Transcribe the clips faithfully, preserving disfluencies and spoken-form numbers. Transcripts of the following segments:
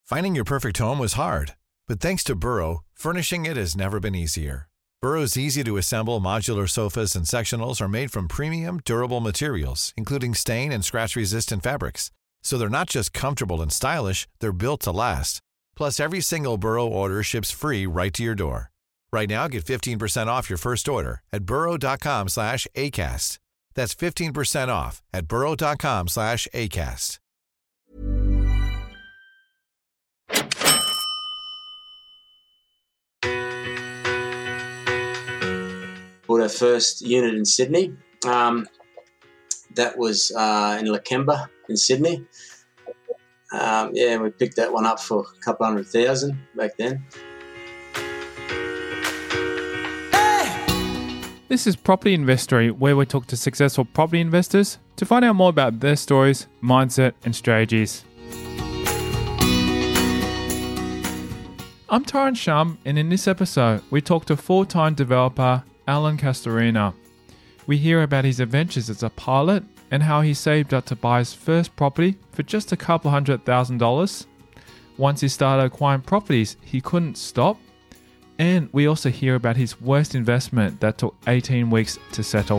Finding your perfect home was hard, but thanks to Burrow, furnishing it has never been easier. Burrow's easy-to-assemble modular sofas and sectionals are made from premium, durable materials, including stain and scratch-resistant fabrics. So they're not just comfortable and stylish, they're built to last. Plus, every single Burrow order ships free right to your door. Right now, get fifteen percent off your first order at burrow.com slash ACAST. That's fifteen percent off at burrow.com slash ACAST. Bought our first unit in Sydney. Um, that was uh, in Lakemba in Sydney. Um, yeah, we picked that one up for a couple hundred thousand back then. This is Property Investory, where we talk to successful property investors to find out more about their stories, mindset, and strategies. I'm Tyron Shum, and in this episode, we talk to full-time developer Alan Castorina. We hear about his adventures as a pilot and how he saved up to buy his first property for just a couple hundred thousand dollars. Once he started acquiring properties, he couldn't stop. And we also hear about his worst investment that took eighteen weeks to settle.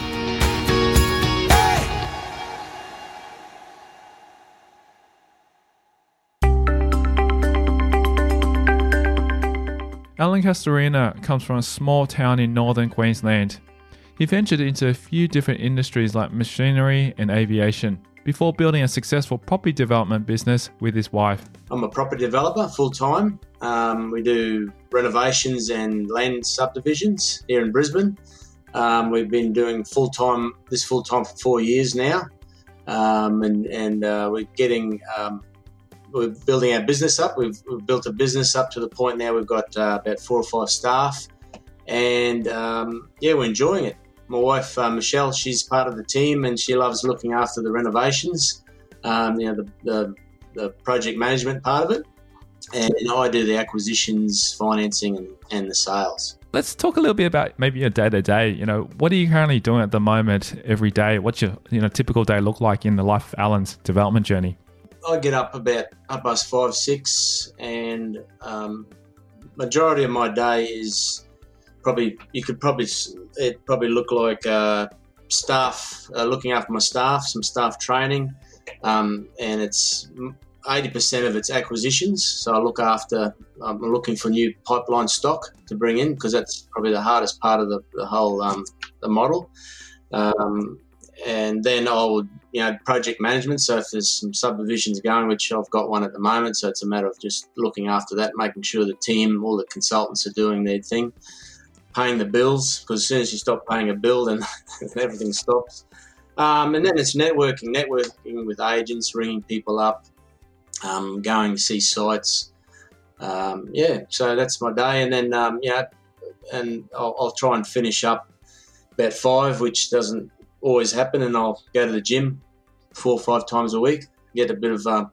Alan Castorina comes from a small town in northern Queensland. He ventured into a few different industries like machinery and aviation before building a successful property development business with his wife. I'm a property developer full-time. Um, we do renovations and land subdivisions here in Brisbane. Um, we've been doing full-time, this full-time for four years now. Um, and and uh, we're getting, um, we're building our business up. We've, we've built a business up to the point now we've got uh, about four or five staff. And um, yeah, we're enjoying it. My wife, uh, Michelle, she's part of the team and she loves looking after the renovations, um, you know, the, the, the project management part of it. And I do the acquisitions, financing, and, and the sales. Let's talk a little bit about maybe your day-to-day. You know, what are you currently doing at the moment every day? What's your you know typical day look like in the life of Alan's development journey? I get up about up past five, six, and um, majority of my day is probably, you could probably, it probably look like uh, staff, uh, looking after my staff, some staff training, um, and it's eighty percent of its acquisitions. So I look after, I'm looking for new pipeline stock to bring in because that's probably the hardest part of the, the whole um, the model. Um, and then I would, you know, project management. So if there's some subdivisions going, which I've got one at the moment, so it's a matter of just looking after that, making sure the team, all the consultants are doing their thing, paying the bills, because as soon as you stop paying a bill, then everything stops. Um, and then it's networking, networking with agents, ringing people up, um, going to see sites. Um, yeah, so that's my day. And then, um, yeah, and I'll, I'll try and finish up about five, which doesn't always happen, and I'll go to the gym four or five times a week, get a bit of um,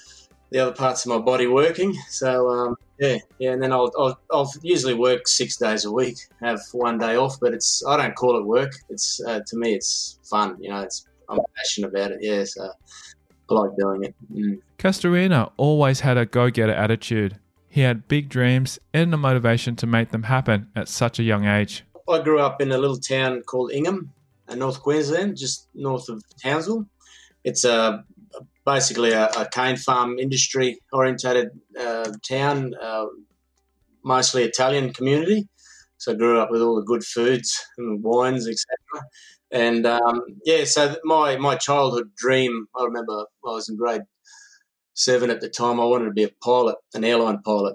the other parts of my body working. So, um, yeah, yeah, and then I'll, I'll I'll usually work six days a week, have one day off, but it's I don't call it work. It's uh, to me, it's fun. You know, it's I'm passionate about it. Yeah, so I like doing it. Mm. Castorina always had a go-getter attitude. He had big dreams and the motivation to make them happen at such a young age. I grew up in a little town called Ingham, in North Queensland, just north of Townsville. It's a basically a, a cane farm industry orientated uh, town, uh, mostly Italian community. So I grew up with all the good foods and wines, et cetera. And um, yeah, so my my childhood dream, I remember I was in grade seven at the time. I wanted to be a pilot, an airline pilot,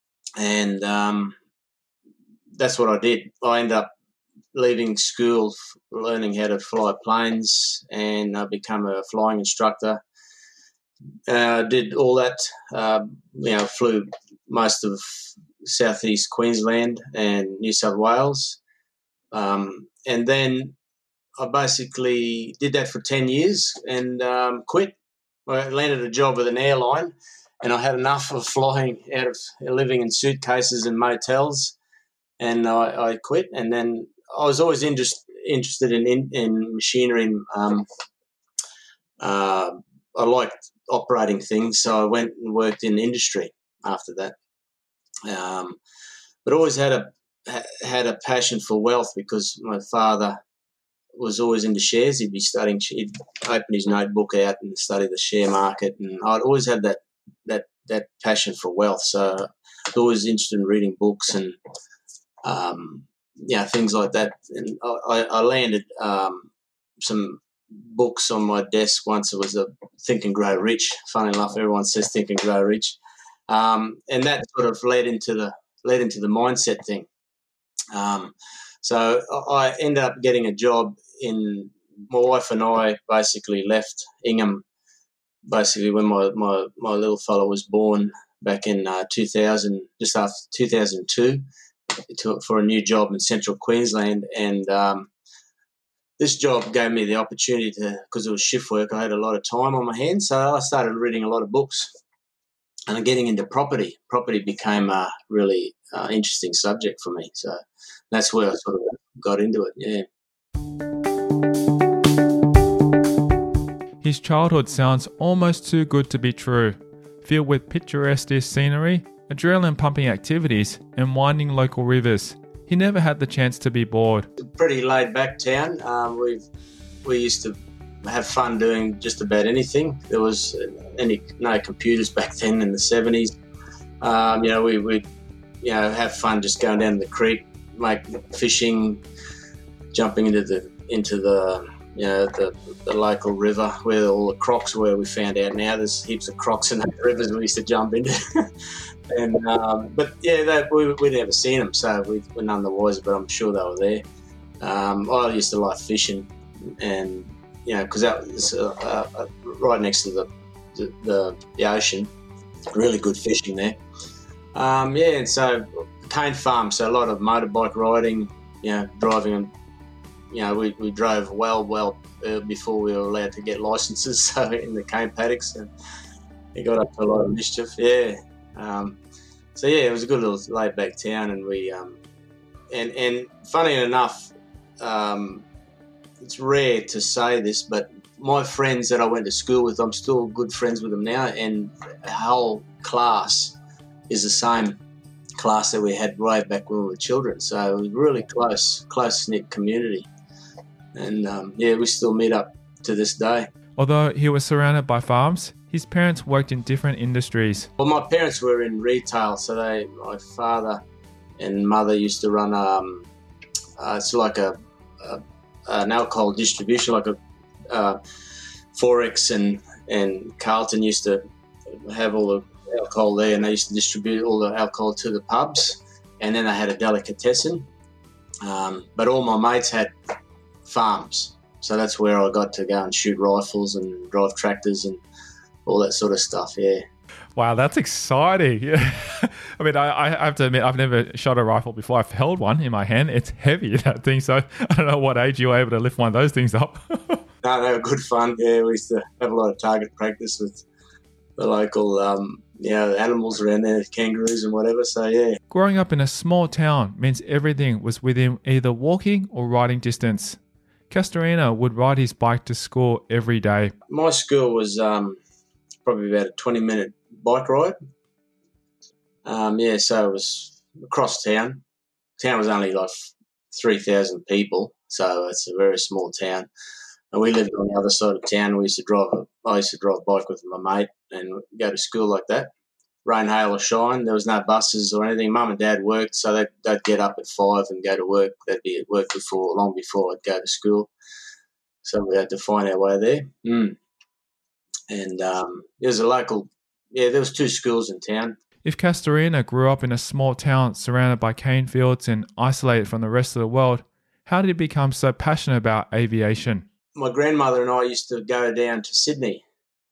and um, that's what I did. I ended up leaving school, learning how to fly planes, and I became a flying instructor. Uh, did all that, uh, you know, flew most of southeast Queensland and New South Wales. Um, and then I basically did that for ten years and um, quit. I landed a job with an airline, and I had enough of flying out of living in suitcases and motels, and I, I quit. And then I was always interest, interested in, in, in machinery and um, uh, I liked operating things, so I went and worked in industry after that. Um, but always had a had a passion for wealth because my father was always into shares. He'd be studying, he'd open his notebook out and study the share market, and I'd always had that that that passion for wealth. So I was always interested in reading books and um, yeah, things like that. And I, I landed um, some books on my desk once. It was a Think and Grow Rich. Funny enough, everyone says Think and Grow Rich, um, and that sort of led into the led into the mindset thing. Um, so I ended up getting a job in. My wife and I basically left Ingham basically when my, my, my little fellow was born back in uh, two thousand, just after two thousand two, to, for a new job in central Queensland. And um, this job gave me the opportunity to, because it was shift work, I had a lot of time on my hands, so I started reading a lot of books and getting into property. Property became a really uh, interesting subject for me. So that's where I sort of got into it, yeah. His childhood sounds almost too good to be true, filled with picturesque scenery, adrenaline-pumping activities, and winding local rivers. He never had the chance to be bored. Pretty laid-back town. Um, we've we used to have fun doing just about anything. There was any no computers back then in the seventies. Um, you know, we we you know have fun just going down the creek, make fishing, jumping into the into the you know the, the local river where all the crocs were. We found out now there's heaps of crocs in the rivers we used to jump into. and um, but yeah, they, we we'd never seen them, so we were none the wiser. But I'm sure they were there. Um, I used to like fishing, and you know, because that was uh, uh, right next to the, the the the ocean, really good fishing there. Um, yeah, and so cane farm, so a lot of motorbike riding, you know, driving them. You know, we, we drove well, well uh, before we were allowed to get licences, so in the cane paddocks, and it got up to a lot of mischief. Yeah, um, so yeah, it was a good little laid back town, and we um, and and funny enough, um, it's rare to say this, but my friends that I went to school with, I'm still good friends with them now, and the whole class is the same class that we had way back when we were children. So it was really close, close knit community. And um, yeah, we still meet up to this day. Although he was surrounded by farms, his parents worked in different industries. Well, my parents were in retail, so they, my father and mother used to run. Um, uh, it's like a, a an alcohol distribution, like a uh, Forex and and Carlton used to have all the alcohol there, and they used to distribute all the alcohol to the pubs. And then they had a delicatessen. Um, but all my mates had farms, so that's where I got to go and shoot rifles and drive tractors and all that sort of stuff. Yeah. Wow, that's exciting. Yeah. I mean, I, I have to admit, I've never shot a rifle before. I've held one in my hand. It's heavy, that thing. So I don't know what age you were able to lift one of those things up. No, they were good fun. Yeah, we used to have a lot of target practice with the local um, you know, animals around there, kangaroos and whatever. So yeah. Growing up in a small town means everything was within either walking or riding distance. Castorina would ride his bike to school every day. My school was um, probably about a twenty minute bike ride. Um, yeah, so it was across town. Town was only like three thousand people, so it's a very small town. And we lived on the other side of town. We used to drive. I used to drive a bike with my mate and go to school like that. Rain, hail or shine, there was no buses or anything. Mum and Dad worked, so they'd, they'd get up at five and go to work. They'd be at work before, long before I'd go to school. So we had to find our way there. Mm. And um, there was a local, yeah, there was two schools in town. If Castorina grew up in a small town surrounded by cane fields and isolated from the rest of the world, how did he become so passionate about aviation? My grandmother and I used to go down to Sydney,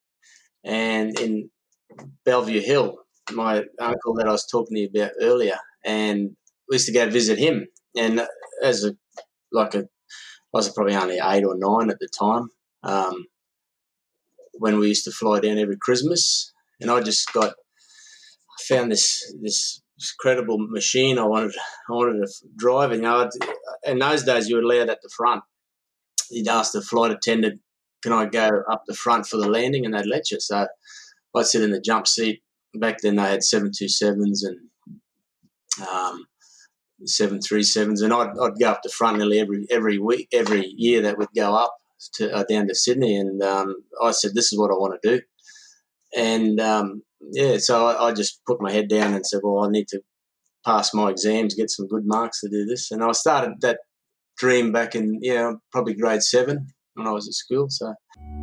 and in Bellevue Hill, my uncle that I was talking to you about earlier, and we used to go visit him. And as a like a, I was probably only eight or nine at the time, um, when we used to fly down every Christmas, and I just got I found this this incredible machine I wanted I wanted to drive. And you know, in those days you were allowed at the front. You'd ask the flight attendant can I go up the front for the landing? And they'd let you. So I'd sit in the jump seat. Back then they had seven twenty-sevens and um, seven thirty-sevens, and I'd, I'd go up the front nearly every every week, every year that would go up to uh, down to Sydney. And um, I said, this is what I want to do. And, um, yeah, so I, I just put my head down and said, well, I need to pass my exams, get some good marks to do this. And I started that dream back in, yeah, probably grade seven when I was at school. So,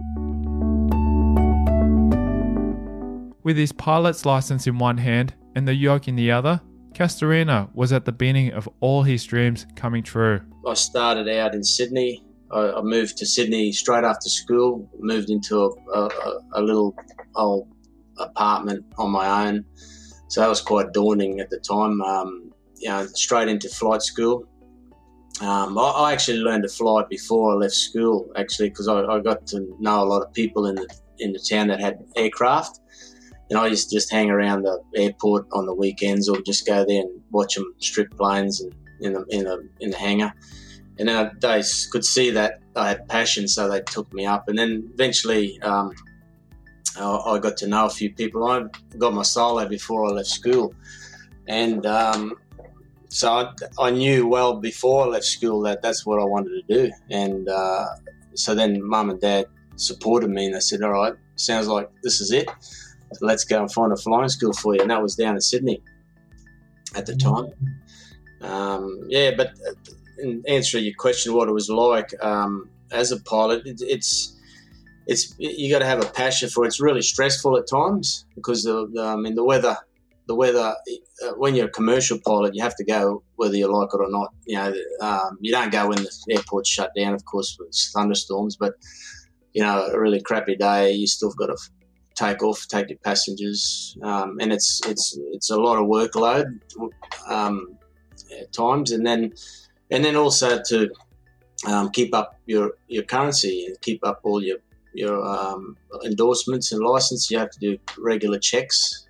with his pilot's license in one hand and the yoke in the other, Castorena was at the beginning of all his dreams coming true. I started out in Sydney. I, I moved to Sydney straight after school, moved into a, a, a little old apartment on my own. So that was quite daunting at the time. Um, you know, straight into flight school. Um, I, I actually learned to fly before I left school, actually, because I, I got to know a lot of people in the in the town that had aircraft. And I used to just hang around the airport on the weekends, or just go there and watch them strip planes and in the in the in the hangar. And then they could see that I had passion, so they took me up. And then eventually, um, I, I got to know a few people. I got my solo before I left school, and um, so I, I knew well before I left school that that's what I wanted to do. And uh, so then, Mum and Dad supported me, and they said, "All right, sounds like this is it. So let's go and find a flying school for you." And that was down in Sydney at the time. Um, yeah, but in answering your question, what it was like um, as a pilot, it, it's it's you got to have a passion for it. It's really stressful at times because the, the I mean the weather, the weather. Uh, when you're a commercial pilot, you have to go whether you like it or not. You know, um, you don't go when the airport's shut down, of course, with thunderstorms. But you know, a really crappy day, you still got to take off, take your passengers, um, and it's it's it's a lot of workload um, at times, and then and then also to um, keep up your, your currency and keep up all your your um, endorsements and license. You have to do regular checks.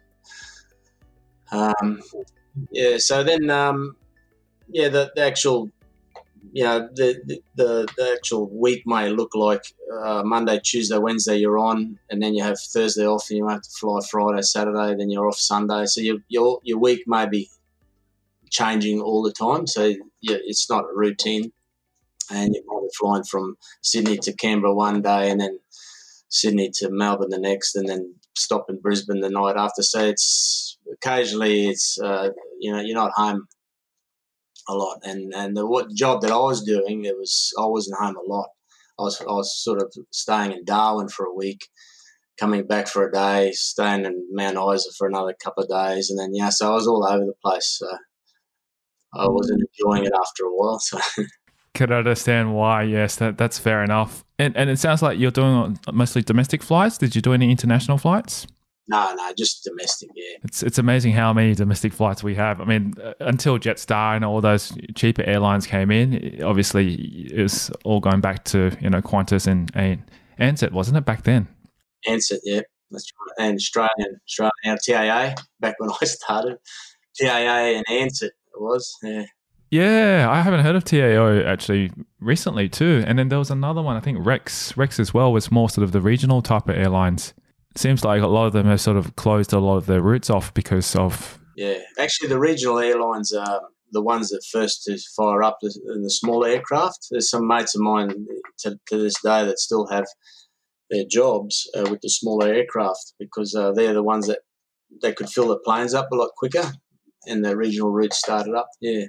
Um, yeah, so then um, yeah, the, the actual you know the, the the actual week may look like uh, Monday, Tuesday, Wednesday you're on, and then you have Thursday off, and you have to fly Friday, Saturday, then you're off Sunday. So your your your week may be changing all the time. So yeah, it's not a routine, and you might be flying from Sydney to Canberra one day, and then Sydney to Melbourne the next, and then stop in Brisbane the night after. So it's occasionally it's uh, you know you're not home a lot, and and the what job that I was doing, it was I wasn't home a lot. I was I was sort of staying in Darwin for a week, coming back for a day, staying in Mount Isa for another couple of days, and then yeah, so I was all over the place. So I wasn't enjoying it after a while. So could understand why. Yes, that that's fair enough. And and it sounds like you're doing mostly domestic flights. Did you do any international flights? No, no, just domestic, yeah. It's it's amazing how many domestic flights we have. I mean, until Jetstar and all those cheaper airlines came in, obviously it was all going back to, you know, Qantas and, and Ansett, wasn't it, back then? Ansett, yeah. That's right. And Australian, Australian, now T A A, back when I started. T A A and Ansett it was, yeah. Yeah, I haven't heard of T A O actually recently too. And then there was another one, I think Rex, Rex as well, was more sort of the regional type of airlines. Seems like a lot of them have sort of closed a lot of their routes off because of... Yeah, actually the regional airlines are the ones that first to fire up the, the small aircraft. There's some mates of mine to, to this day that still have their jobs uh, with the smaller aircraft because uh, they're the ones that they could fill the planes up a lot quicker and the regional routes started up, yeah.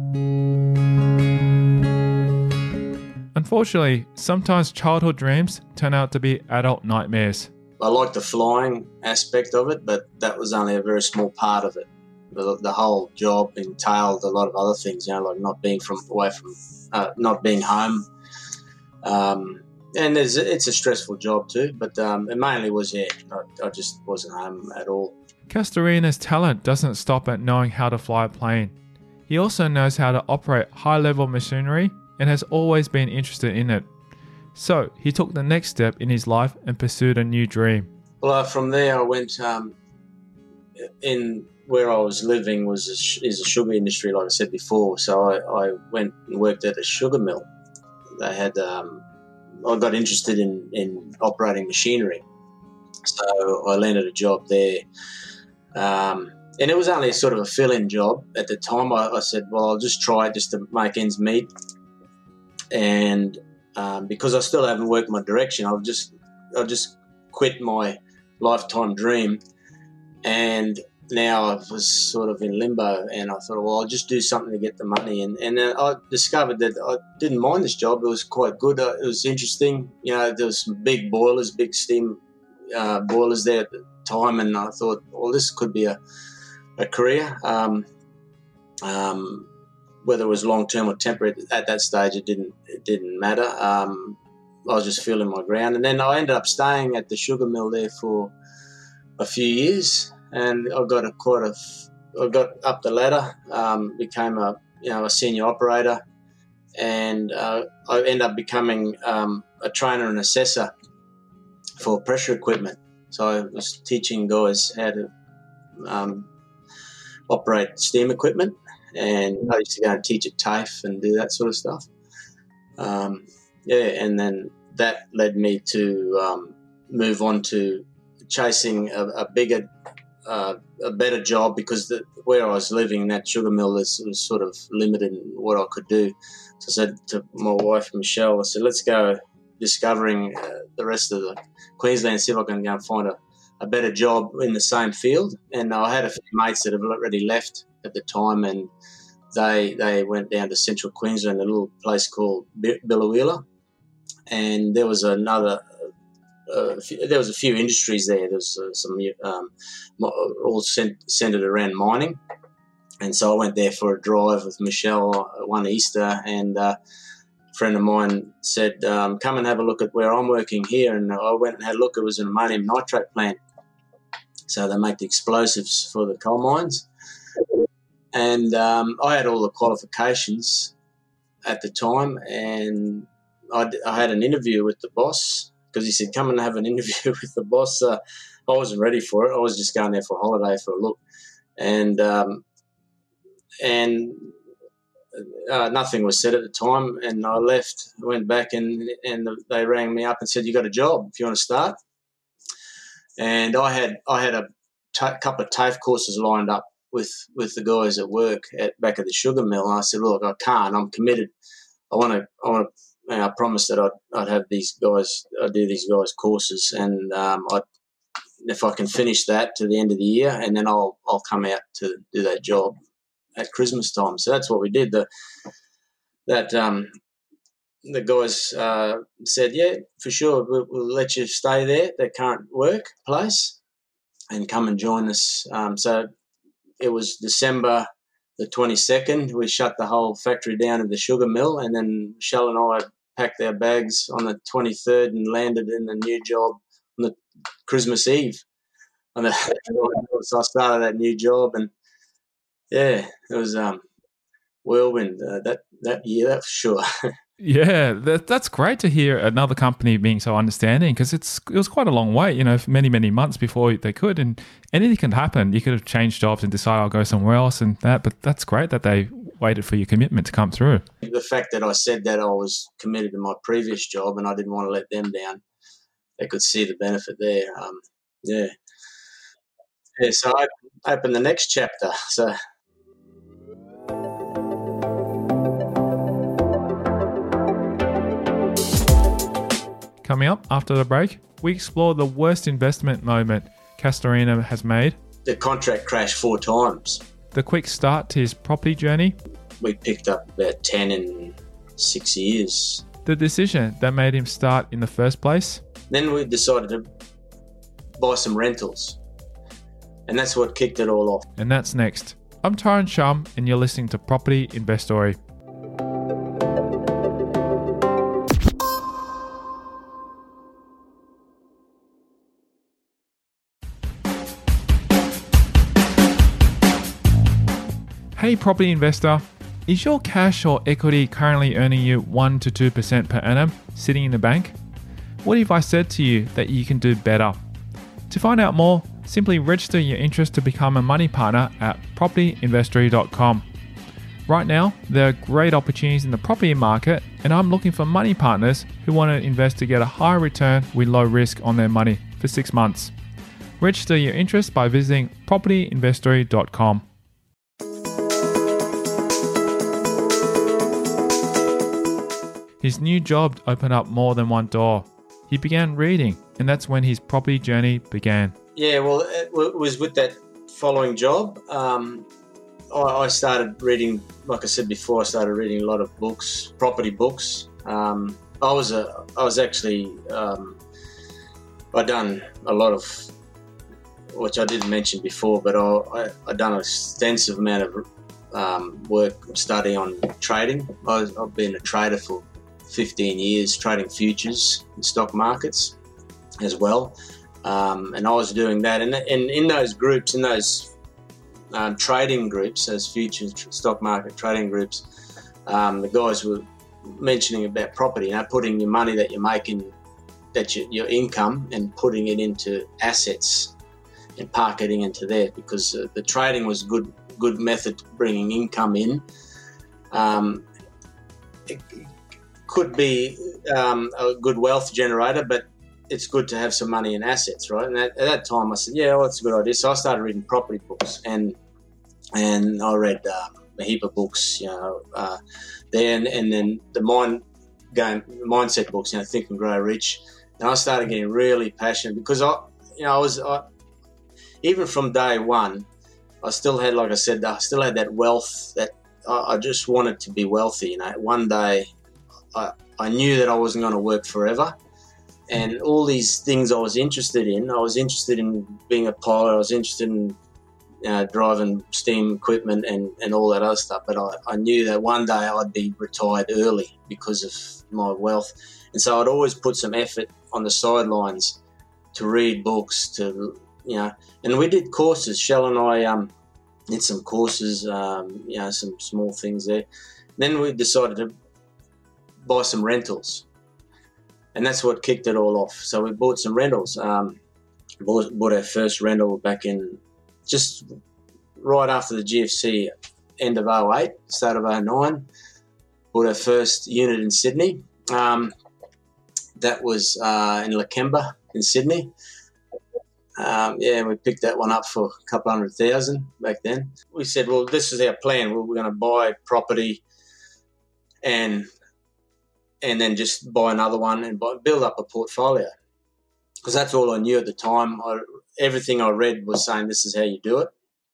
Unfortunately, sometimes childhood dreams turn out to be adult nightmares. I like the flying aspect of it, but that was only a very small part of it. The, the whole job entailed a lot of other things, you know, like not being from away from, uh, not being home. Um, and there's, it's a stressful job too, but um, it mainly was, yeah, I, I just wasn't home at all. Castorena's talent doesn't stop at knowing how to fly a plane. He also knows how to operate high-level machinery and has always been interested in it. So he took the next step in his life and pursued a new dream. Well, uh, from there I went um, in where I was living was a sh- is a sugar industry, like I said before. So I, I went and worked at a sugar mill. They had um, I got interested in, in operating machinery. So I landed a job there. Um, and it was only sort of a fill-in job at the time. I, I said, well, I'll just try it just to make ends meet. And um, because I still haven't worked my direction, I'll just I'll just quit my lifetime dream. And now I was sort of in limbo, and I thought, well, I'll just do something to get the money. And, and then I discovered that I didn't mind this job. It was quite good. It was interesting. You know, there was some big boilers, big steam uh, boilers there at the time, and I thought, well, this could be a, a career. Um, um, whether it was long-term or temporary, at that stage it didn't it didn't matter. Um, I was just feeling my ground. And then I ended up staying at the sugar mill there for a few years. And I got a quite a, I got up the ladder, um, became a you know a senior operator, and uh, I ended up becoming um, a trainer and assessor for pressure equipment. So I was teaching guys how to um, operate steam equipment, and I used to go and teach at TAFE and do that sort of stuff. Um, yeah, and then that led me to um, move on to chasing a, a bigger. Uh, a better job, because the, where I was living in that sugar mill was, was sort of limited in what I could do. So I said to my wife, Michelle, I said, let's go discovering uh, the rest of the Queensland, see if I can go and find a, a better job in the same field. And I had a few mates that have already left at the time, and they they went down to central Queensland, a little place called Biloela. And there was another... Uh, a few, there was a few industries there. There was uh, some um, all cent- centered around mining, and so I went there for a drive with Michelle one Easter, and uh, a friend of mine said, um, "Come and have a look at where I'm working here." And I went and had a look. It was an ammonium nitrate plant, so they make the explosives for the coal mines. And um, I had all the qualifications at the time, and I, d- I had an interview with the boss. Because he said, come and have an interview with the boss. Uh, I wasn't ready for it. I was just going there for a holiday for a look. And um, and uh, nothing was said at the time. And I left, went back, and, and they rang me up and said, you got a job if you want to start. And I had I had a t- couple of TAFE courses lined up with, with the guys at work at back at the sugar mill. And I said, look, I can't. I'm committed. I want to I want to. And I promised that I'd, I'd have these guys, I'd do these guys' courses, and um, I'd, if I can finish that to the end of the year, and then I'll I'll come out to do that job at Christmas time. So that's what we did. The that um, the guys uh, said, yeah, for sure, we'll, we'll let you stay there, their current workplace, and come and join us. Um, so it was December the twenty-second. We shut the whole factory down at the sugar mill, and then Michelle and I packed our bags on the twenty-third and landed in the new job on the Christmas Eve. On the, so I started that new job, and yeah, it was um, whirlwind uh, that that year, that's for sure. Yeah, that, that's great to hear another company being so understanding, because it's it was quite a long wait, you know, many, many months before they could, and anything can happen. You could have changed jobs and decided I'll go somewhere else and that, but that's great that they waited for your commitment to come through. The fact that I said that I was committed to my previous job and I didn't want to let them down, they could see the benefit there. Um, yeah. Yeah, so I opened the next chapter. So... Coming up after the break, we explore the worst investment moment Castorena has made. The contract crashed four times. The quick start to his property journey. We picked up about ten in six years. The decision that made him start in the first place. Then we decided to buy some rentals. And that's what kicked it all off. And that's next. I'm Tyron Shum, and you're listening to Property Investory. Hey property investor, is your cash or equity currently earning you one to two percent per annum sitting in the bank? What if I said to you that you can do better? To find out more, simply register your interest to become a money partner at property investory dot com. Right now, there are great opportunities in the property market, and I'm looking for money partners who want to invest to get a high return with low risk on their money for six months. Register your interest by visiting property investory dot com. His new job opened up more than one door. He began reading, and that's when his property journey began. Yeah, well, it was with that following job. Um, I started reading, like I said before, I started reading a lot of books, property books. Um, I was a, I was actually, um, I done a lot of, which I didn't mention before, but I, I, I done an extensive amount of um, work study on trading. I was, I've been a trader for fifteen years, trading futures in stock markets as well. Um, and I was doing that. And, and in those groups, in those Um, trading groups, as futures stock market trading groups, um, the guys were mentioning about property, you know, putting your money that you're making, that you, your income, and putting it into assets and parking into there, because uh, the trading was a good, good method to bringing income in. Um, it could be um, a good wealth generator, but it's good to have some money in assets, right? And at, at that time I said, yeah, well, that's a good idea. So I started reading property books, and and I read uh, a heap of books, you know, uh, then and then the mind game, mindset books, you know, Think and Grow Rich. And I started getting really passionate because I, you know, I was I, even from day one, I still had, like I said, I still had that wealth that I, I just wanted to be wealthy. You know, one day I I knew that I wasn't going to work forever. And all these things I was interested in, I was interested in being a pilot, I was interested in you know, driving steam equipment and, and all that other stuff. But I, I knew that one day I'd be retired early because of my wealth. And so I'd always put some effort on the sidelines to read books, to, you know, and we did courses. Shell and I um, did some courses, um, you know, some small things there. Then we decided to buy some rentals. And that's what kicked it all off. So we bought some rentals. Um, bought, bought our first rental back in just right after the G F C, end of oh eight, start of oh nine. Bought our first unit in Sydney. Um, that was uh, in Lakemba in Sydney. Um, yeah, we picked that one up for a couple hundred thousand back then. We said, well, this is our plan. We're going to buy property and and then just buy another one and buy, build up a portfolio, because that's all I knew at the time. I, everything I read was saying this is how you do it,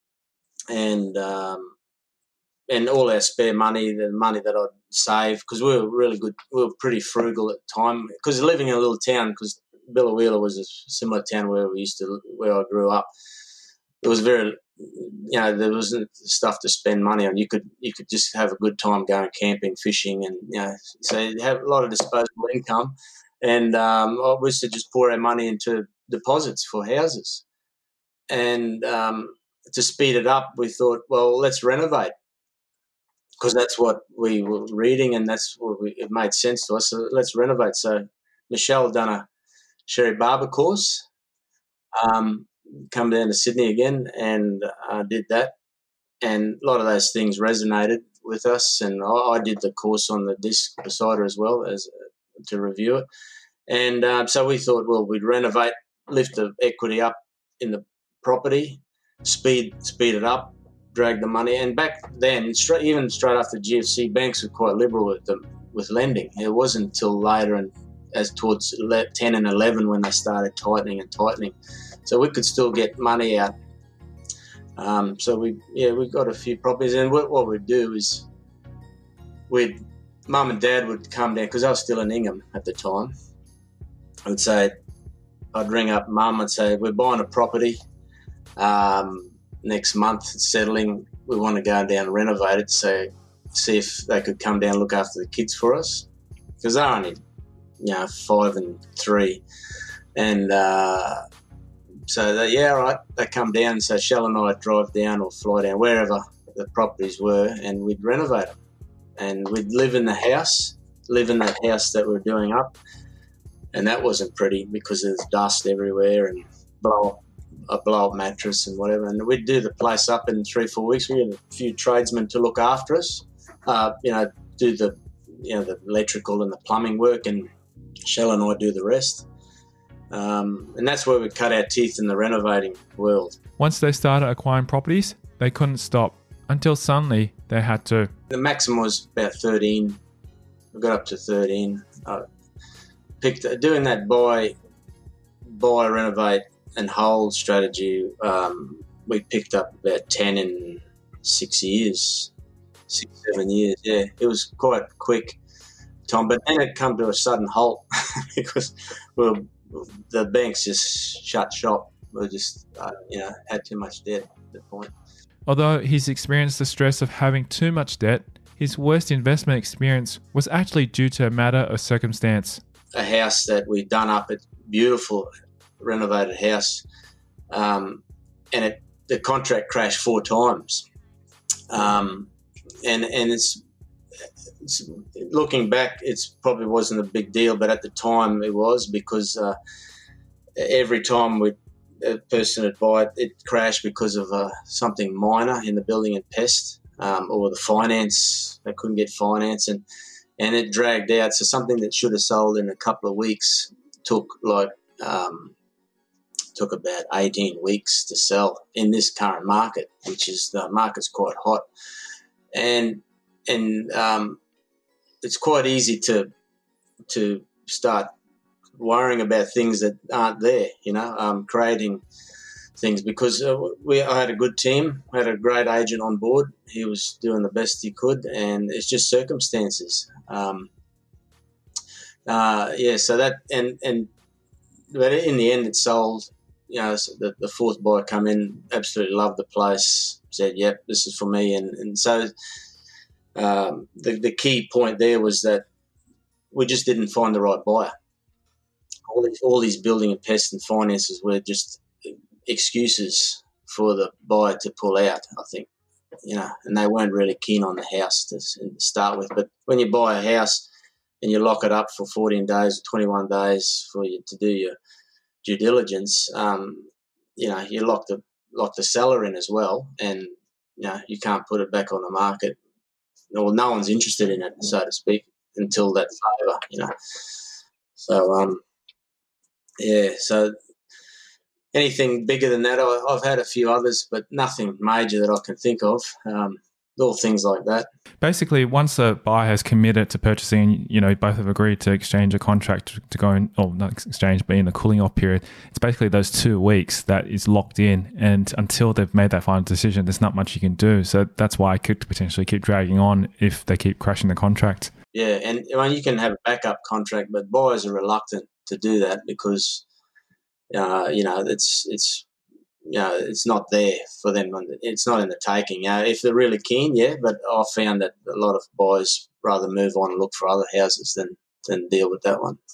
and um, and all our spare money, the money that I'd save, because we were really good, we were pretty frugal at the time, because living in a little town, because Biloela was a similar town where we used to, where I grew up. It was very, you know, there wasn't stuff to spend money on. You could you could just have a good time going camping, fishing, and you know, so you have a lot of disposable income. And um, I used to just pour our money into deposits for houses. And um, to speed it up, we thought, well, let's renovate, because that's what we were reading, and that's what we, it made sense to us. So let's renovate. So Michelle done a Sherry Barber course. Um, come down to Sydney again and uh, did that, and a lot of those things resonated with us, and I, I did the course on the disc beside her as well as uh, to review it. And uh, so we thought, well, we'd renovate, lift the equity up in the property, speed speed it up, drag the money. And back then, straight, even straight after G F C, banks were quite liberal with them with lending. It wasn't until later, and as towards ten and eleven, when they started tightening and tightening. So we could still get money out. Um, so we, yeah, we got a few properties, and what, what we'd do is, we'd, mum and dad would come down, because I was still in Ingham at the time. I would say, I'd ring up mum and say, we're buying a property um, next month, it's settling. We want to go down and renovate it, so see if they could come down and look after the kids for us, because they're only, you know, five and three, and. Uh, So, they, yeah, all right, they come down. So Shell and I would drive down or fly down, wherever the properties were, and we'd renovate them. And we'd live in the house, live in that house that we were doing up. And that wasn't pretty, because there's dust everywhere and blow, a blow-up mattress and whatever. And we'd do the place up in three, four weeks. We had a few tradesmen to look after us, uh, you know, do the, you know, the electrical and the plumbing work, and Shell and I do the rest. Um, and that's where we cut our teeth in the renovating world. Once they started acquiring properties, they couldn't stop until suddenly they had to. The maximum was about thirteen. We got up to thirteen. I picked doing that buy, buy, renovate, and hold strategy. Um, we picked up about ten in six years, six seven years. Yeah, it was quite quick, Tom. But then it come to a sudden halt because well, the banks just shut shop. We just uh, you know had too much debt at that point. Although he's experienced the stress of having too much debt, his worst investment experience was actually due to a matter of circumstance. A house that we'd done up, a beautiful renovated house, um, and it, the contract crashed four times. Um, and and it's, it's looking back, it's probably wasn't a big deal, but at the time it was, because uh, every time we a person would buy it, it crashed because of uh, something minor in the building and pest, um, or the finance. They couldn't get finance, and and it dragged out. So something that should have sold in a couple of weeks took like um, took about eighteen weeks to sell in this current market, which is the market's quite hot, and and um, it's quite easy to to start worrying about things that aren't there, you know, um, creating things, because uh, we I had a good team, I had a great agent on board. He was doing the best he could, and it's just circumstances. Um, uh, yeah, so that and and but in the end, it sold. You know, so the, the fourth buyer come in, absolutely loved the place, said, "Yep, this is for me," and and so um, the the key point there was that we just didn't find the right buyer. All these, all these building and pest and finances were just excuses for the buyer to pull out, I think, you know, and they weren't really keen on the house to, to start with. But when you buy a house and you lock it up for fourteen days or twenty-one days for you to do your due diligence, um, you know, you lock the lock the seller in as well, and you know you can't put it back on the market. Well, no one's interested in it, so to speak, until that's over, you know. So, um. Yeah, so anything bigger than that, I, I've had a few others, but nothing major that I can think of. Um, all things like that. Basically, once a buyer has committed to purchasing, you know, both have agreed to exchange a contract to go in, or not exchange, but in the cooling off period, it's basically those two weeks that is locked in. And until they've made that final decision, there's not much you can do. So that's why it could potentially keep dragging on if they keep crashing the contract. Yeah, and I mean, you can have a backup contract, but buyers are reluctant to do that because, uh, you know, it's it's you know it's not there for them. It's not in the taking. You know, if they're really keen, yeah. But I've found that a lot of buyers rather move on and look for other houses than than deal with that one.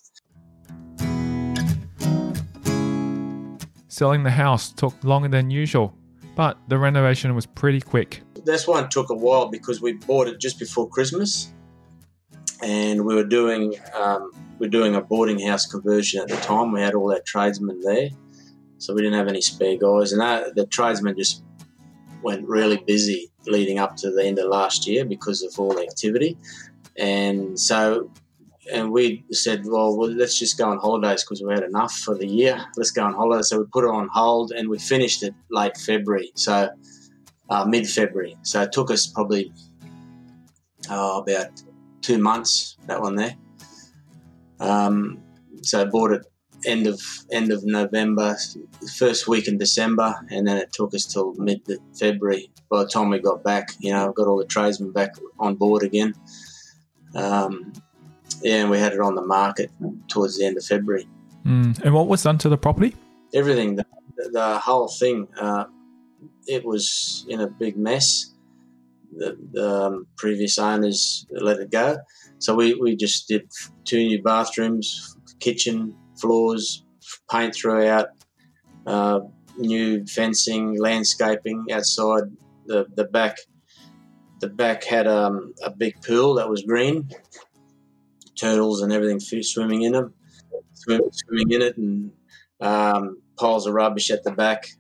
Selling the house took longer than usual, but the renovation was pretty quick. This one took a while because we bought it just before Christmas, and we were doing um, we were doing a boarding house conversion at the time. We had all our tradesmen there, so we didn't have any spare guys, and that, the tradesmen just went really busy leading up to the end of last year because of all the activity, and so and we said, well, well let's just go on holidays because we had enough for the year. Let's go on holidays. So we put it on hold, and we finished it late February, so uh, mid-February. So it took us probably oh, about two months, that one there. Um, so I bought it end of end of November, first week in December, and then it took us till mid-February. By the time we got back, you know, got all the tradesmen back on board again. Um, yeah, and we had it on the market towards the end of February. Mm. And what was done to the property? Everything, the, the whole thing. Uh, it was in a big mess. The, the um, previous owners let it go. So we, we just did two new bathrooms, kitchen, floors, paint throughout, uh, new fencing, landscaping outside. The the back the back had um, a big pool that was green, turtles and everything swimming in them, swim, swimming in it, and um, piles of rubbish at the back.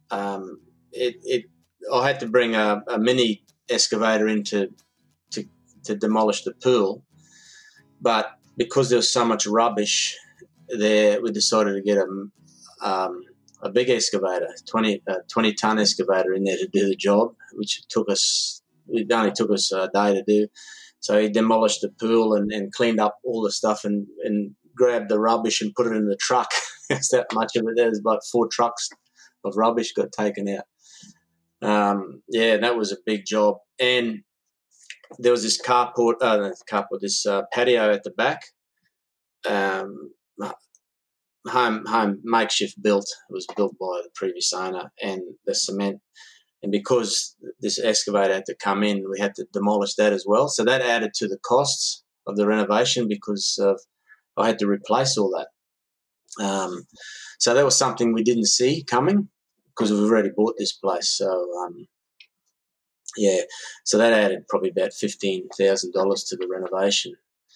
um, it, it I had to bring a, a mini excavator in to, to to demolish the pool, but because there was so much rubbish there, we decided to get a um, a big excavator, twenty uh, twenty ton excavator in there to do the job, which took us it only took us a day to do. So he demolished the pool and, and cleaned up all the stuff and, and grabbed the rubbish and put it in the truck. It's that much of it. There's about four trucks of rubbish got taken out. Um, yeah, that was a big job. And there was this carport, uh, carport, this uh, patio at the back, um, home, home makeshift built. It was built by the previous owner, and the cement. And because this excavator had to come in, we had to demolish that as well. So that added to the costs of the renovation because uh, I had to replace all that. Um, so that was something we didn't see coming because we've already bought this place. So, um, yeah, so that added probably about fifteen thousand dollars to the renovation.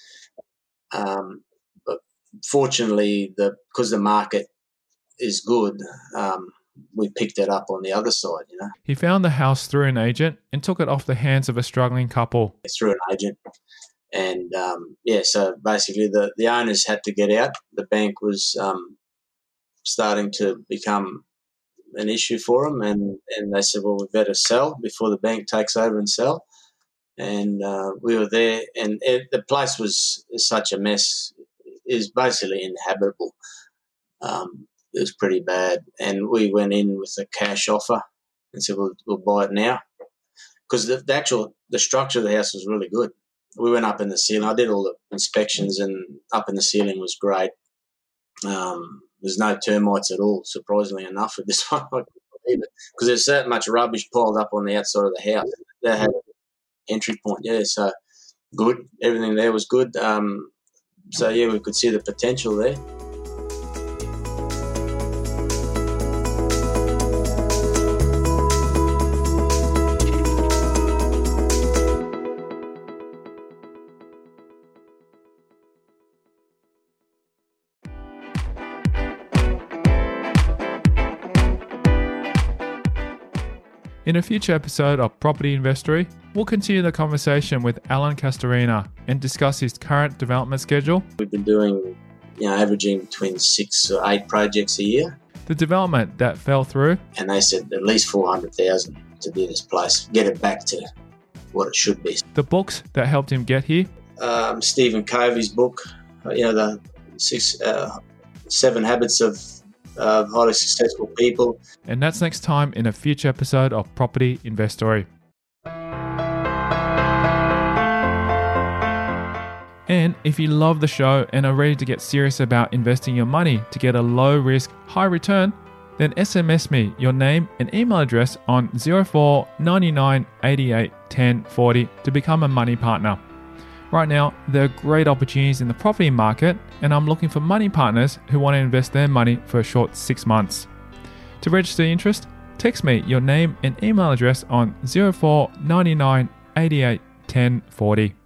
Um, but fortunately, the because the market is good, um, we picked it up on the other side, you know. He found the house through an agent and took it off the hands of a struggling couple. Through an agent. And, um, yeah, so basically the, the owners had to get out. The bank was um, starting to become an issue for them, and, and they said, well, we better sell before the bank takes over and sell. And uh, we were there, and it, the place was such a mess. It was basically inhabitable. Um It was pretty bad, and we went in with a cash offer and said we'll, we'll buy it now because the, the actual the structure of the house was really good. We went up in the ceiling. I did all the inspections, and up in the ceiling was great. Um, there's no termites at all, surprisingly enough, with this one. I couldn't believe it because there's so much rubbish piled up on the outside of the house. That had an entry point, yeah. So good, everything there was good. Um, so yeah, we could see the potential there. In a future episode of Property Investory, we'll continue the conversation with Alan Castorina and discuss his current development schedule. We've been doing, you know, averaging between six or eight projects a year. The development that fell through. And they said at least four hundred thousand dollars to do this place, get it back to what it should be. The books that helped him get here. Um, Stephen Covey's book, you know, the six, uh, seven habits of Uh, highly successful people. And that's next time in a future episode of Property Investory. And if you love the show and are ready to get serious about investing your money to get a low risk, high return, then S M S me your name and email address on zero four nine nine eighty-eight ten forty to become a money partner. Right now, there are great opportunities in the property market, and I'm looking for money partners who want to invest their money for a short six months. To register interest, text me your name and email address on zero four nine nine eighty-eight ten forty.